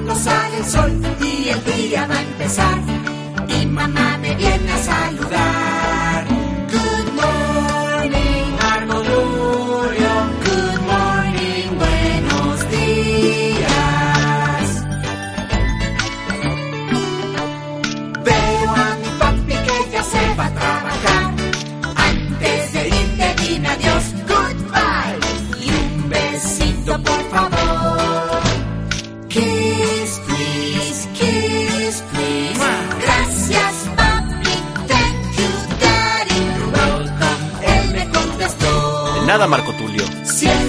cuando sale el sol y el día va a empezar. Y mamá me viene a saludar. Good morning, Marmolulio. Good morning, buenos días. Veo a mi papi que ya se va a trabajar. Antes de irte dime adiós, goodbye. Y un besito por favor. Kiss, please, kiss, please. Gracias, papi, thank you, daddy. You're welcome, él me contestó. De nada, Marco Tulio. Siempre